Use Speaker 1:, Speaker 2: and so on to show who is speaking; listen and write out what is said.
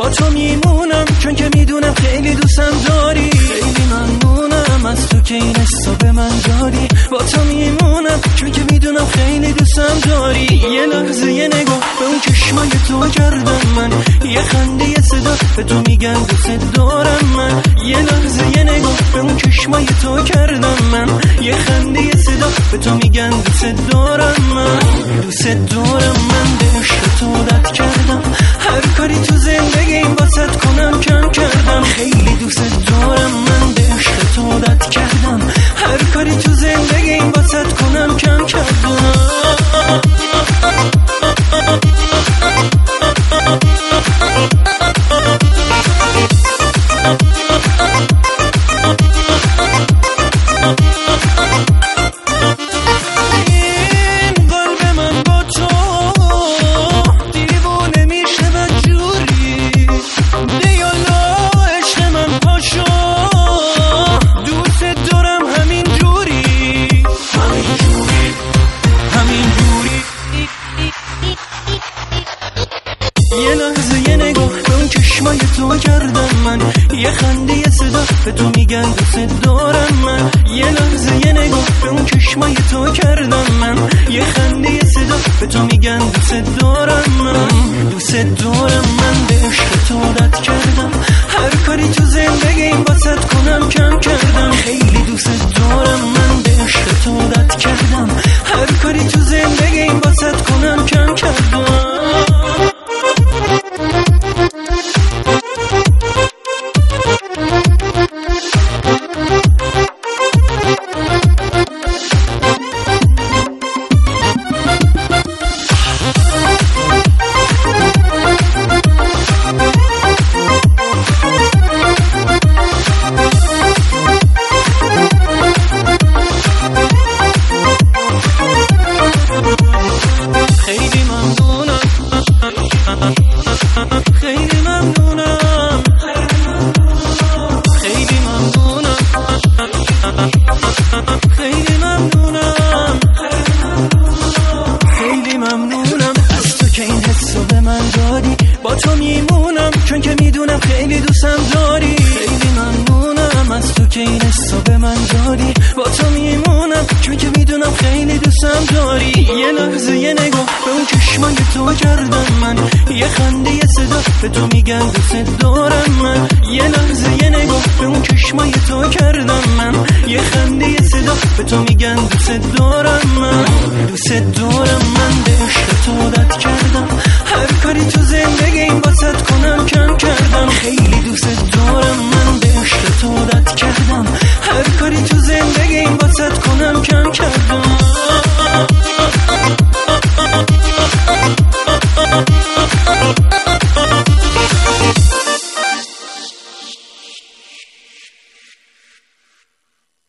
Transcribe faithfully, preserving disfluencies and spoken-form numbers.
Speaker 1: با تو میمونم چون که میدونم خیلی دوستم داری. خیلی ممنونم از تو که این حسو به من داری. با تو میمونم چون که میدونم خیلی دوستم داری. یه لحظه یه نگاه به اون چشمای تو کردم من، یه خنده یه صدا به تو میگن دوست دارم من. یه لحظه یه نگاه به اون چشمای تو کردم من، یه خنده یه صدا به تو میگن دوست دارم من. دوست دارم من به عشق تو عادت کردم، هر کاری تو زندگیم واسط کنم کم کردم. خیلی دوست دارم من به عشق تو عادت کردم، هر کاری تو زندگیم واسط کنم کم کردم. یه لحظه یه نگاه به اون چشمای تو کردم من، یه خنده یه صدا به تو میگن دوست دارم من. یه لحظه یه نگاه به اون چشمای تو کردم من، یه خنده یه صدا به تو میگن دوست دارم من. دوست دارم من به عشق تو عادت کردم، هر کاری تو زندگیم واسط کنم کم کردم. خیلی دوست دارم من به عشق تو عادت کردم، هر کاری تو زندگیم واسط کنم کم کردم. خیلی ممنونم، خیلی ممنونم، خیلی ممنونم، خیلی ممنونم از تو که این حسو به من دادی. با تو میمونم چون که میدونم خیلی دوستم داری. خیلی ممنونم از تو که این حسو به من دادی. با تو میمونم چون که میدونم خیلی دوستم داری. یه لحظه یه نگاه به اون چشمای تو کردم من، یه خنده یه صدا به تو میگن دوست دارم من. یه لحظه یه نگاه به اون چشمای تو کردم من، یه خنده یه صدا به تو میگن دوست دارم من. دوست دارم من به عشق تو عادت کردم، هر کاری تو زندگیم واسط کنم کم کردم. خیلی دوست دارم من به عشق تو عادت کردم، هر کاری تو زندگیم واسط کنم کم کردم.